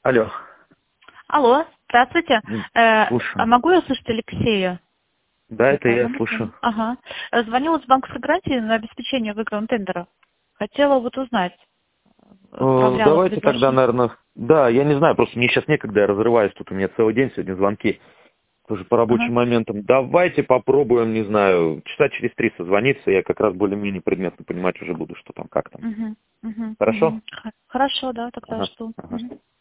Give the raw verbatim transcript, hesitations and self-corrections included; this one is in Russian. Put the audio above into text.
Алло. Алло, здравствуйте. Э, Слушаю. а могу я слышать Алексея? Да, это я Ага. слушаю. Ага. Э, Звонила с банковской гарантии на обеспечение выигранного тендера. Хотела вот узнать. Э, Отправляла Давайте тогда, предложение. наверное... Да, я не знаю, просто мне сейчас некогда, я разрываюсь, тут у меня целый день сегодня звонки, тоже по рабочим Ага. моментам. Давайте попробуем, не знаю, часа через три созвониться, я как раз более-менее предметно понимать уже буду, что там, как там. Угу. Угу. Хорошо? Угу. Хорошо, да, тогда Ага, жду. ага. Мгм.